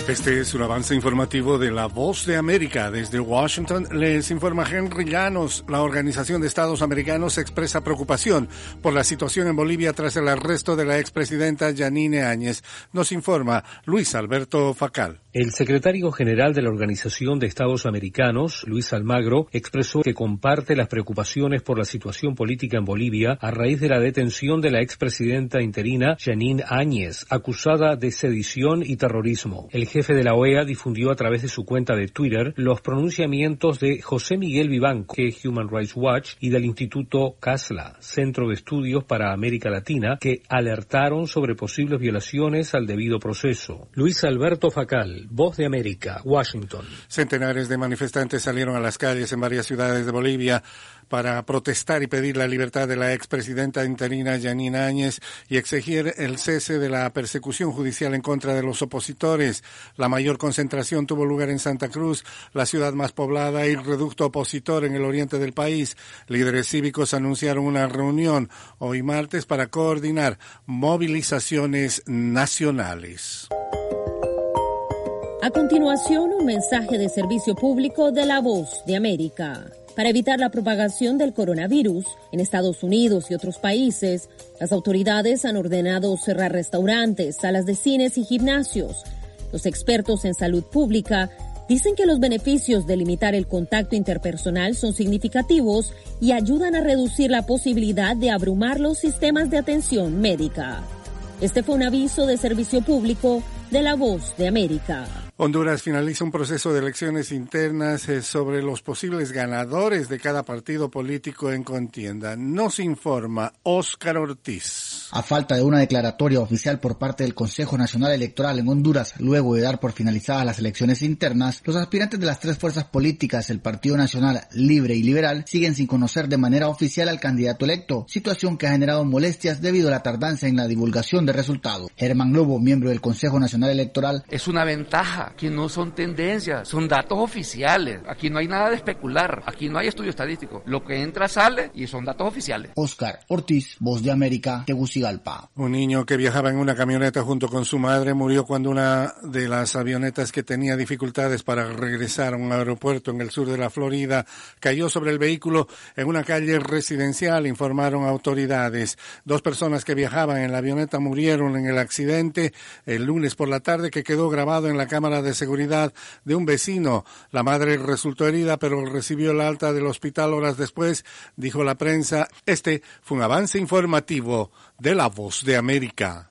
Este es un avance informativo de La Voz de América. Desde Washington les informa Henry Llanos. La Organización de Estados Americanos expresa preocupación por la situación en Bolivia tras el arresto de la expresidenta Yanine Áñez. Nos informa Luis Alberto Facal. El secretario general de la Organización de Estados Americanos, Luis Almagro, expresó que comparte las preocupaciones por la situación política en Bolivia a raíz de la detención de la expresidenta interina Yanine Áñez, acusada de sedición y terrorismo. El jefe de la OEA difundió a través de su cuenta de Twitter los pronunciamientos de José Miguel Vivanco, de Human Rights Watch, y del Instituto CASLA, Centro de Estudios para América Latina, que alertaron sobre posibles violaciones al debido proceso. Luis Alberto Facal, Voz de América, Washington. Centenares de manifestantes salieron a las calles en varias ciudades de Bolivia para protestar y pedir la libertad de la expresidenta interina Yanine Áñez y exigir el cese de la persecución judicial en contra de los opositores. La mayor concentración tuvo lugar en Santa Cruz, la ciudad más poblada y reducto opositor en el oriente del país. Líderes cívicos anunciaron una reunión hoy martes para coordinar movilizaciones nacionales. A continuación, un mensaje de servicio público de La Voz de América. Para evitar la propagación del coronavirus en Estados Unidos y otros países, las autoridades han ordenado cerrar restaurantes, salas de cines y gimnasios. Los expertos en salud pública dicen que los beneficios de limitar el contacto interpersonal son significativos y ayudan a reducir la posibilidad de abrumar los sistemas de atención médica. Este fue un aviso de servicio público de La Voz de América. Honduras finaliza un proceso de elecciones internas sobre los posibles ganadores de cada partido político en contienda. Nos informa Óscar Ortiz. A falta de una declaratoria oficial por parte del Consejo Nacional Electoral en Honduras, luego de dar por finalizadas las elecciones internas, los aspirantes de las tres fuerzas políticas, el Partido Nacional Libre y Liberal, siguen sin conocer de manera oficial al candidato electo, situación que ha generado molestias debido a la tardanza en la divulgación de resultados. Germán Lobo, miembro del Consejo Nacional Electoral: es una ventaja. Aquí no son tendencias, son datos oficiales. Aquí no hay nada de especular, aquí no hay estudio estadístico. Lo que entra sale y son datos oficiales. Óscar Ortiz, Voz de América, Tegucigalpa. Un niño que viajaba en una camioneta junto con su madre murió cuando una de las avionetas que tenía dificultades para regresar a un aeropuerto en el sur de la Florida cayó sobre el vehículo en una calle residencial, informaron autoridades. 2 personas que viajaban en la avioneta murieron en el accidente el lunes por la tarde, que quedó grabado en la cámara de seguridad de un vecino. La madre resultó herida, pero recibió el alta del hospital horas después, dijo la prensa. Este fue un avance informativo de La Voz de América.